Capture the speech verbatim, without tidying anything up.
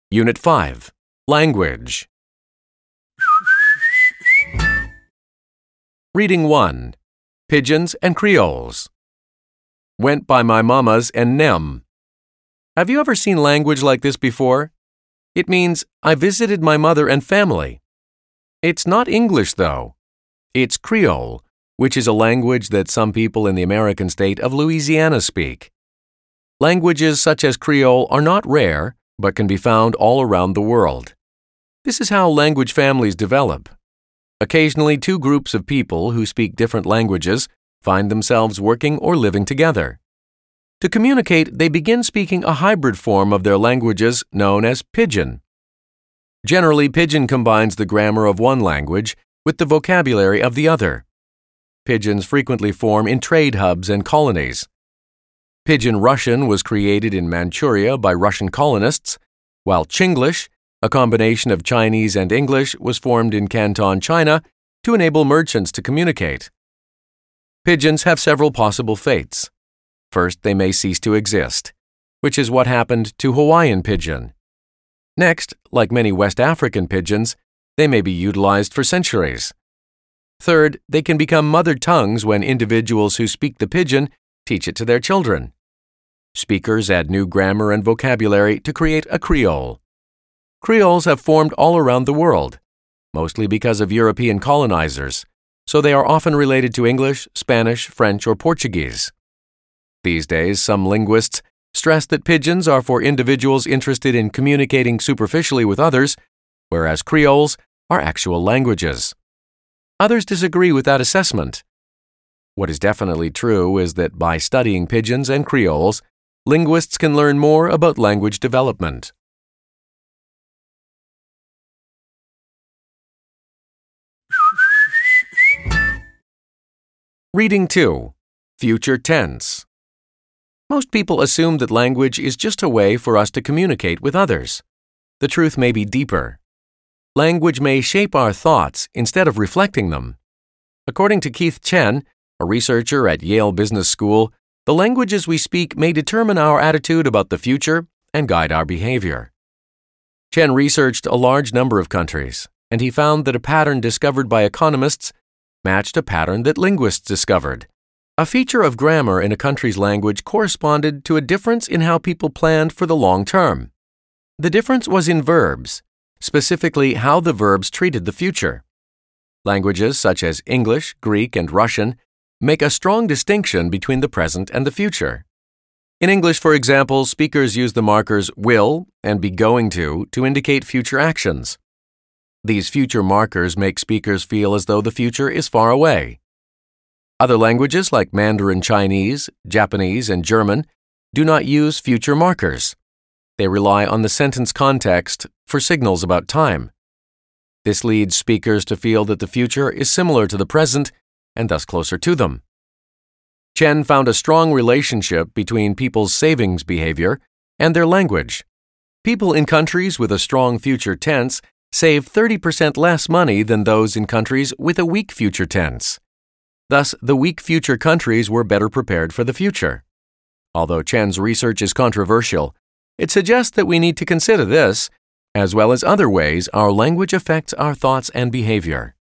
Unit five, Language. Reading one, Pigeons and Creoles. Went by my mama's and Nem. Have you ever seen language like this before? It means, I visited my mother and family. It's not English, though. It's Creole, which is a language that some people in the American state of Louisiana speak. Languages such as Creole are not rare, but can be found all around the world. This is how language families develop. Occasionally, two groups of people who speak different languages find themselves working or living together. To communicate, they begin speaking a hybrid form of their languages known as Pidgin. Generally, Pidgin combines the grammar of one language with the vocabulary of the other. Pidgins frequently form in trade hubs and colonies. Pidgin Russian was created in Manchuria by Russian colonists, while Chinglish, a combination of Chinese and English, was formed in Canton, China, to enable merchants to communicate. Pidgins have several possible fates. First, they may cease to exist, which is what happened to Hawaiian Pidgin. Next, like many West African pidgins, they may be utilized for centuries. Third, they can become mother tongues when individuals who speak the Pidgin teach it to their children. Speakers add new grammar and vocabulary to create a Creole. Creoles have formed all around the world, mostly because of European colonizers, so they are often related to English, Spanish, French, or Portuguese. These days, some linguists stress that Pidgins are for individuals interested in communicating superficially with others, whereas Creoles are actual languages. Others disagree with that assessment. What is definitely true is that by studying Pidgins and Creoles, linguists can learn more about language development. Reading two, Future Tense. Most people assume that language is just a way for us to communicate with others. The truth may be deeper. Language may shape our thoughts instead of reflecting them. According to Keith Chen, a researcher at Yale Business School, the languages we speak may determine our attitude about the future and guide our behavior. Chen researched a large number of countries, and he found that a pattern discovered by economists matched a pattern that linguists discovered. A feature of grammar in a country's language corresponded to a difference in how people planned for the long term. The difference was in verbs, specifically how the verbs treated the future. Languages such as English, Greek, and Russian make a strong distinction between the present and the future. In English, for example, speakers use the markers will and be going to to indicate future actions. These future markers make speakers feel as though the future is far away. Other languages like Mandarin Chinese, Japanese, and German do not use future markers. They rely on the sentence context for signals about time. This leads speakers to feel that the future is similar to the present and thus closer to them. Chen found a strong relationship between people's savings behavior and their language. People in countries with a strong future tense save thirty percent less money than those in countries with a weak future tense. Thus, the weak future countries were better prepared for the future. Although Chen's research is controversial, it suggests that we need to consider this, as well as other ways our language affects our thoughts and behavior.